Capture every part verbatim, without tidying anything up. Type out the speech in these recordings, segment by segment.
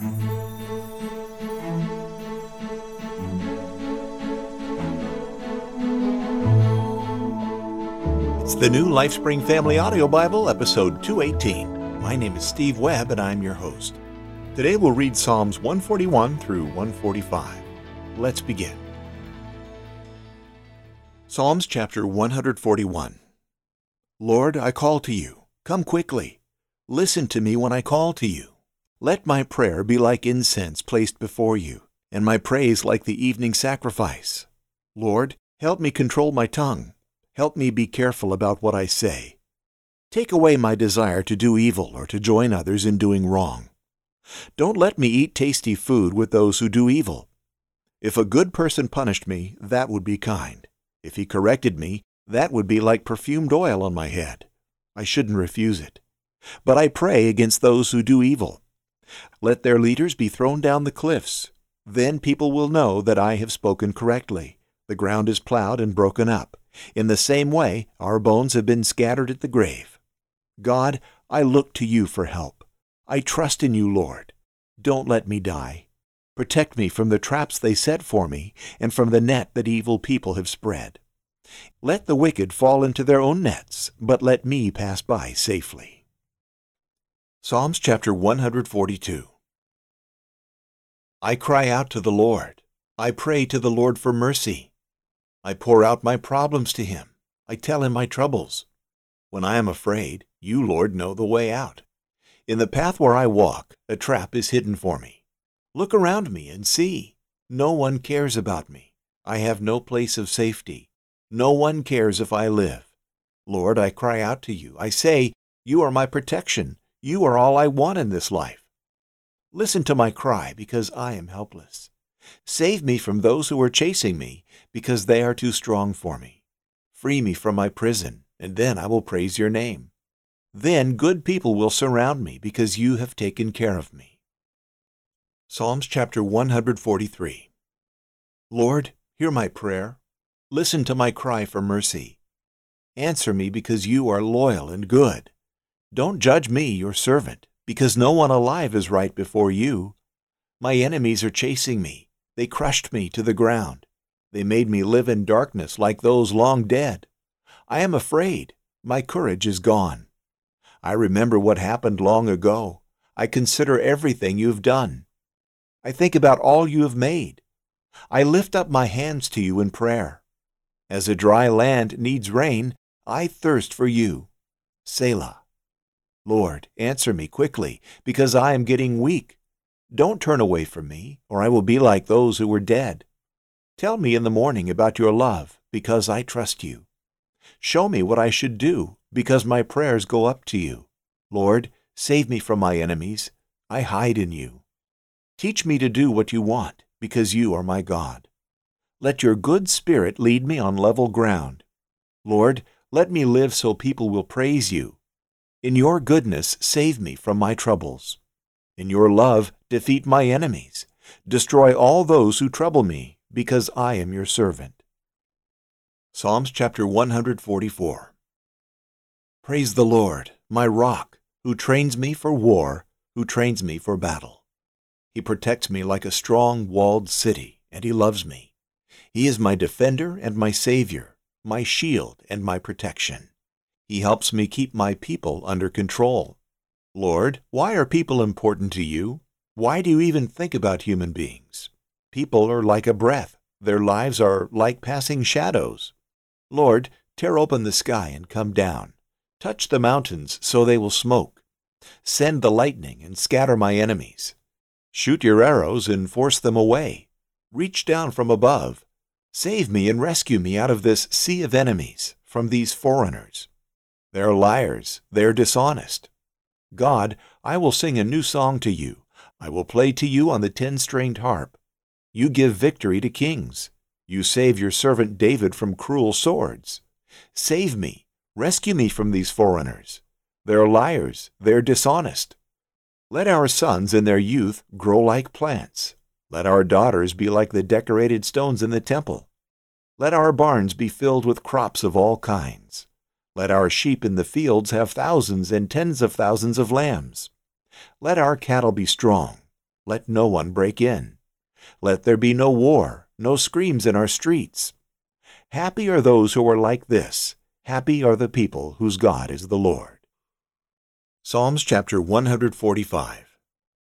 It's the new LifeSpring Family Audio Bible, episode two eighteen. My name is Steve Webb, and I'm your host. Today we'll read Psalms one forty-one through one forty-five. Let's begin. Psalms chapter one forty-one. Lord, I call to you. Come quickly. Listen to me when I call to you. Let my prayer be like incense placed before you, and my praise like the evening sacrifice. Lord, help me control my tongue. Help me be careful about what I say. Take away my desire to do evil or to join others in doing wrong. Don't let me eat tasty food with those who do evil. If a good person punished me, that would be kind. If he corrected me, that would be like perfumed oil on my head. I shouldn't refuse it. But I pray against those who do evil. Let their leaders be thrown down the cliffs. Then people will know that I have spoken correctly. The ground is plowed and broken up. In the same way, our bones have been scattered at the grave. God, I look to you for help. I trust in you, Lord. Don't let me die. Protect me from the traps they set for me and from the net that evil people have spread. Let the wicked fall into their own nets, but let me pass by safely. Psalms chapter one forty-two. I cry out to the Lord. I pray to the Lord for mercy. I pour out my problems to him. I tell him my troubles. When I am afraid, you, Lord, know the way out. In the path where I walk, a trap is hidden for me. Look around me and see. No one cares about me. I have no place of safety. No one cares if I live. Lord, I cry out to you. I say, you are my protection. You are all I want in this life. Listen to my cry, because I am helpless. Save me from those who are chasing me, because they are too strong for me. Free me from my prison, and then I will praise your name. Then good people will surround me, because you have taken care of me. Psalms chapter one forty-three. Lord, hear my prayer. Listen to my cry for mercy. Answer me because you are loyal and good. Don't judge me, your servant, because no one alive is right before you. My enemies are chasing me. They crushed me to the ground. They made me live in darkness like those long dead. I am afraid. My courage is gone. I remember what happened long ago. I consider everything you've done. I think about all you have made. I lift up my hands to you in prayer. As a dry land needs rain, I thirst for you. Selah. Lord, answer me quickly, because I am getting weak. Don't turn away from me, or I will be like those who were dead. Tell me in the morning about your love, because I trust you. Show me what I should do, because my prayers go up to you. Lord, save me from my enemies. I hide in you. Teach me to do what you want, because you are my God. Let your good spirit lead me on level ground. Lord, let me live so people will praise you. In your goodness, save me from my troubles. In your love, defeat my enemies. Destroy all those who trouble me, because I am your servant. Psalms chapter one forty-four. Praise the Lord, my rock, who trains me for war, who trains me for battle. He protects me like a strong walled city, and he loves me. He is my defender and my savior, my shield and my protection. He helps me keep my people under control. Lord, why are people important to you? Why do you even think about human beings? People are like a breath. Their lives are like passing shadows. Lord, tear open the sky and come down. Touch the mountains so they will smoke. Send the lightning and scatter my enemies. Shoot your arrows and force them away. Reach down from above. Save me and rescue me out of this sea of enemies, from these foreigners. They are liars, they are dishonest. God, I will sing a new song to you. I will play to you on the ten-stringed harp. You give victory to kings. You save your servant David from cruel swords. Save me, rescue me from these foreigners. They are liars, they are dishonest. Let our sons in their youth grow like plants. Let our daughters be like the decorated stones in the temple. Let our barns be filled with crops of all kinds. Let our sheep in the fields have thousands and tens of thousands of lambs. Let our cattle be strong. Let no one break in. Let there be no war, no screams in our streets. Happy are those who are like this. Happy are the people whose God is the Lord. Psalms chapter one hundred forty-five.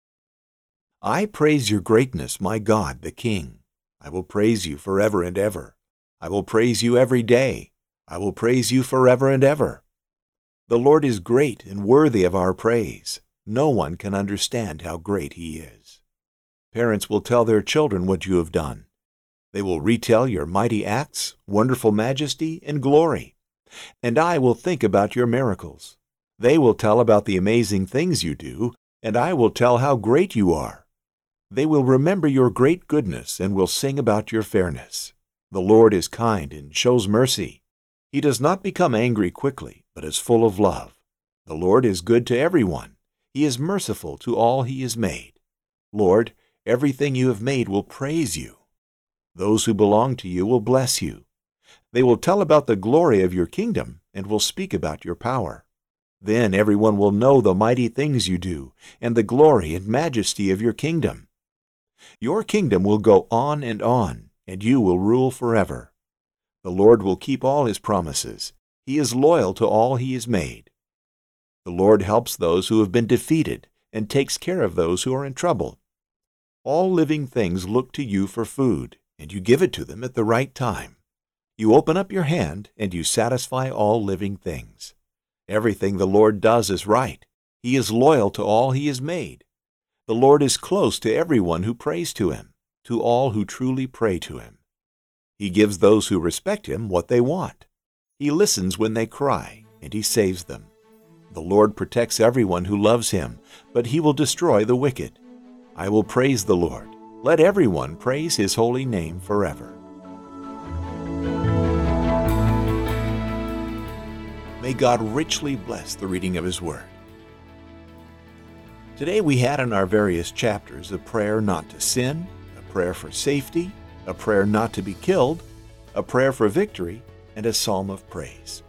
I praise your greatness, my God, the King. I will praise you forever and ever. I will praise you every day. I will praise you forever and ever. The Lord is great and worthy of our praise. No one can understand how great he is. Parents will tell their children what you have done. They will retell your mighty acts, wonderful majesty, and glory. And I will think about your miracles. They will tell about the amazing things you do, and I will tell how great you are. They will remember your great goodness and will sing about your fairness. The Lord is kind and shows mercy. He does not become angry quickly, but is full of love. The Lord is good to everyone. He is merciful to all he has made. Lord, everything you have made will praise you. Those who belong to you will bless you. They will tell about the glory of your kingdom and will speak about your power. Then everyone will know the mighty things you do and the glory and majesty of your kingdom. Your kingdom will go on and on, and you will rule forever. The Lord will keep all his promises. He is loyal to all he has made. The Lord helps those who have been defeated and takes care of those who are in trouble. All living things look to you for food, and you give it to them at the right time. You open up your hand, and you satisfy all living things. Everything the Lord does is right. He is loyal to all he has made. The Lord is close to everyone who prays to him, to all who truly pray to him. He gives those who respect him what they want. He listens when they cry, and he saves them. The Lord protects everyone who loves him, but he will destroy the wicked. I will praise the Lord. Let everyone praise his holy name forever. May God richly bless the reading of his word. Today we had in our various chapters a prayer not to sin, a prayer for safety, a prayer not to be killed, a prayer for victory, and a psalm of praise.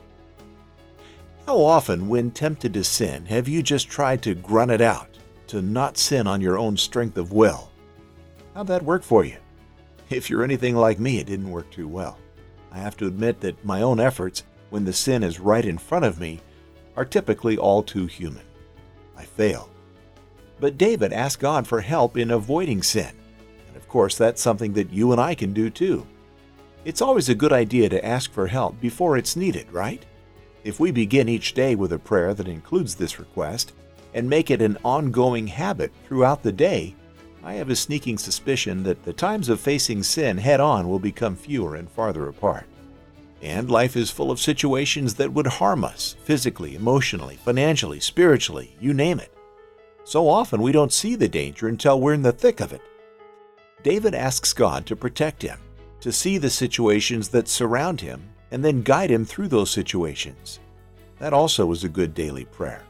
How often, when tempted to sin, have you just tried to grunt it out, to not sin on your own strength of will? How'd that work for you? If you're anything like me, it didn't work too well. I have to admit that my own efforts, when the sin is right in front of me, are typically all too human. I fail. But David asked God for help in avoiding sin. And of course, that's something that you and I can do too. It's always a good idea to ask for help before it's needed, right? If we begin each day with a prayer that includes this request and make it an ongoing habit throughout the day, I have a sneaking suspicion that the times of facing sin head-on will become fewer and farther apart. And life is full of situations that would harm us physically, emotionally, financially, spiritually, you name it. So often we don't see the danger until we're in the thick of it. David asks God to protect him, to see the situations that surround him, and then guide him through those situations. That also is a good daily prayer.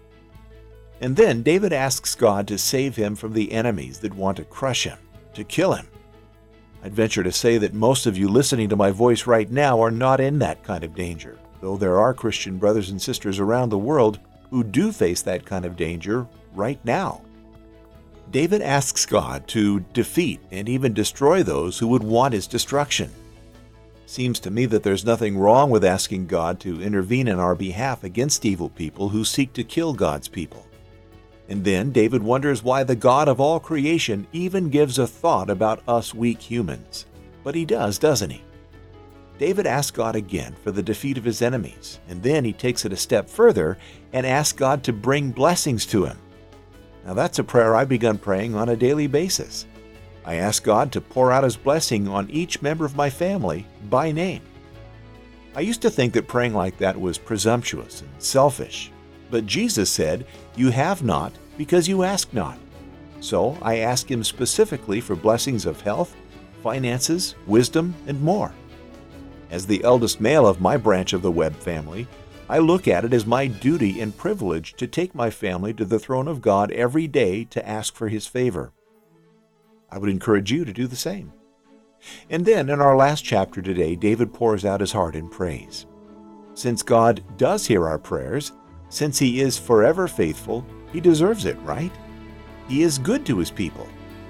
And then David asks God to save him from the enemies that want to crush him, to kill him. I'd venture to say that most of you listening to my voice right now are not in that kind of danger, though there are Christian brothers and sisters around the world who do face that kind of danger right now. David asks God to defeat and even destroy those who would want his destruction. Seems to me that there's nothing wrong with asking God to intervene in our behalf against evil people who seek to kill God's people. And then David wonders why the God of all creation even gives a thought about us weak humans. But he does, doesn't he? David asks God again for the defeat of his enemies, and then he takes it a step further and asks God to bring blessings to him. Now that's a prayer I've begun praying on a daily basis. I ask God to pour out his blessing on each member of my family by name. I used to think that praying like that was presumptuous and selfish. But Jesus said, "You have not because you ask not." So I ask him specifically for blessings of health, finances, wisdom, and more. As the eldest male of my branch of the Webb family, I look at it as my duty and privilege to take my family to the throne of God every day to ask for his favor. I would encourage you to do the same. And then in our last chapter today, David pours out his heart in praise. Since God does hear our prayers, since he is forever faithful, he deserves it, right? He is good to his people,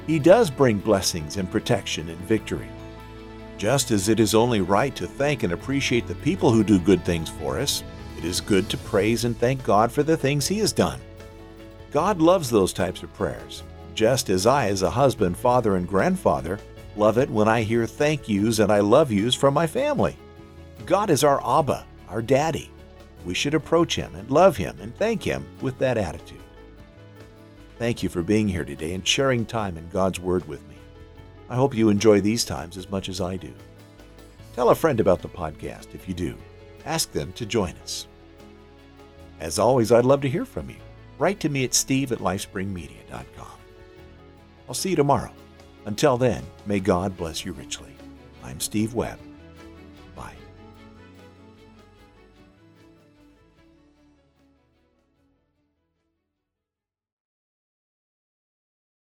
He does bring blessings and protection and victory. Just as it is only right to thank and appreciate the people who do good things for us, it is good to praise and thank God for the things He has done. God loves those types of prayers, just as I, as a husband, father, and grandfather, love it when I hear thank yous and I love yous from my family. God is our Abba, our Daddy. We should approach Him and love Him and thank Him with that attitude. Thank you for being here today and sharing time in God's Word with me. I hope you enjoy these times as much as I do. Tell a friend about the podcast if you do. Ask them to join us. As always, I'd love to hear from you. Write to me at steve at lifespring media dot com. I'll see you tomorrow. Until then, may God bless you richly. I'm Steve Webb.